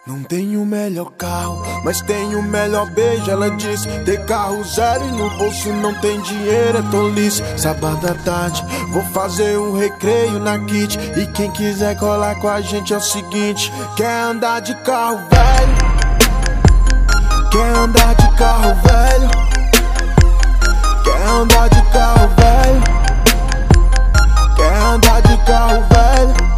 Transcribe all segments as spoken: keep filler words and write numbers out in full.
Não tenho o melhor carro, mas tenho o melhor beijo. Ela disse, ter carro zero e no bolso não tem dinheiro, é tolice. Sábado à tarde, vou fazer um recreio na Kit. E quem quiser colar com a gente é o seguinte: quer andar de carro velho? Quer andar de carro velho? Quer andar de carro velho? Quer andar de carro velho?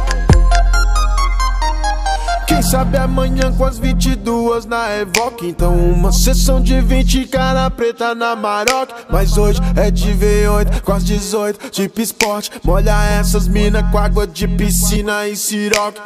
Quem sabe amanhã com as vinte e duas na Evoque. Então uma sessão de vinte, cara preta na Maroc. Mas hoje é de V oito com as dezoito, tipo esporte. Molha essas mina com água de piscina e siroque.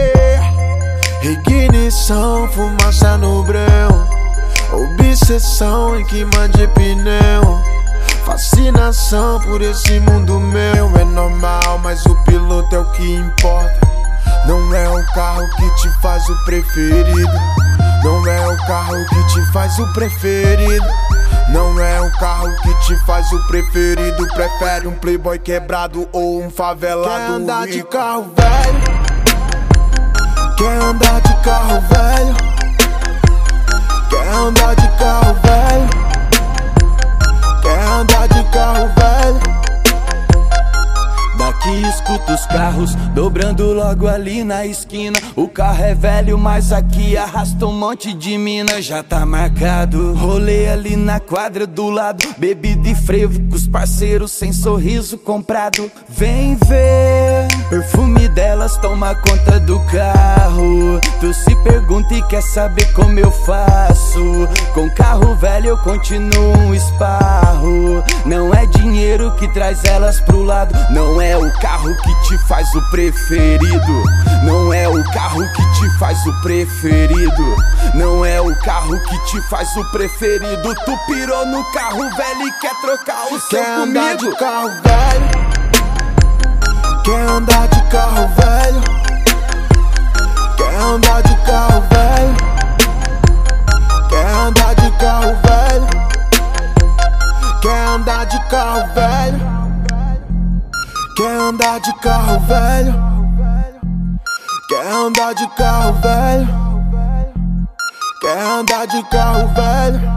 Ignição, fumaça no breu, obsessão em queima de pneu. Fascinação por esse mundo meu. É normal, mas o piloto é o que importa. Não é o carro que te faz o preferido. Não é o carro que te faz o preferido. Não é o carro que te faz o preferido. Prefere um playboy quebrado ou um favelado. Quer andar rico de carro velho? Quer andar de carro velho? Quer andar de carro velho? Quer andar de carro velho? Daqui escuta os carros dobrando logo ali na esquina. O carro é velho, mas aqui arrasta um monte de mina. Já tá marcado, rolê ali na quadra do lado. Bebida e frevo com os parceiros sem sorriso comprado. Vem ver, perfume delas toma conta do carro. Tu se pergunta e quer saber como eu faço. Com carro velho eu continuo um esparro. Não é dinheiro que traz elas pro lado. Não é o carro que te faz o preferido. Não é o carro que te faz o preferido. Não é o carro que te faz o preferido. Tu pirou no carro velho e quer trocar o seu quer comigo. Andar de carro velho? Quer andar de carro velho? Quer andar de carro velho? Quer andar de carro velho? Quer andar de carro velho? Quer andar de carro velho? Quer andar de carro velho? Quer andar de carro velho?